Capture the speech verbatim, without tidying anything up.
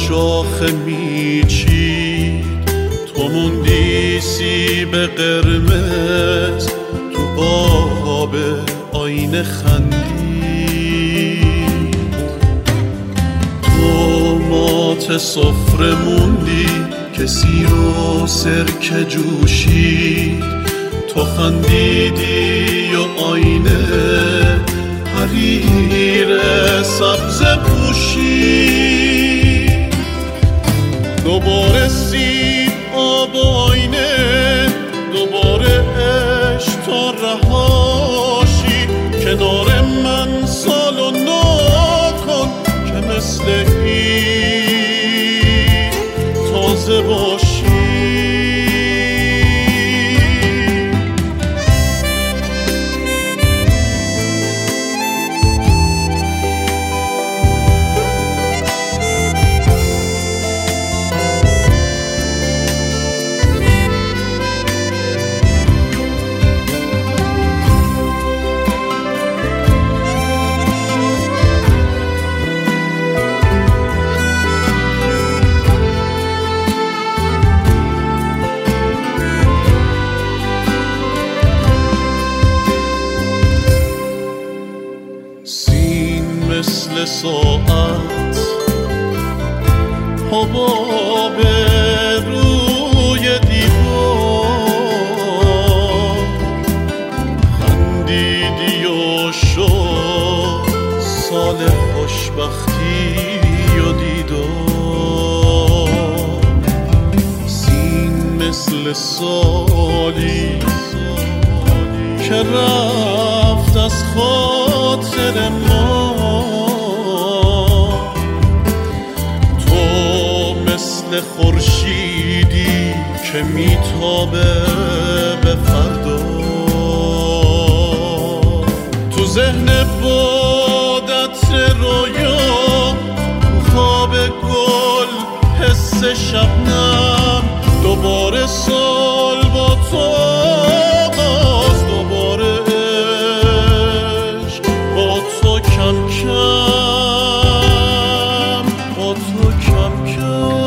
شاخه میچید، تو موندی سیب قرمز، تو آب آینه خندی. تو مات سفره موندی که سیر و سرکه جوشید، تو خندیدی و آینه حریر سبز پوشید. دوباره سیب آب آینه، دوباره عشق تا رهاشی. کنار من سال و نکن که مثل این تازه باشی. مثل ساعت حباب روی دیوار، خندیدی و شد سال خوشبختی و دیدار. سین مثل سالی که رفت از خاطر ما، مثل خورشیدی که میتابه به فردا. تو ذهن بادت رویا، تو خواب گل حس شبنم، دوباره سال با تو آغاز، دوباره عشق با تو کم کم، با تو کم کم.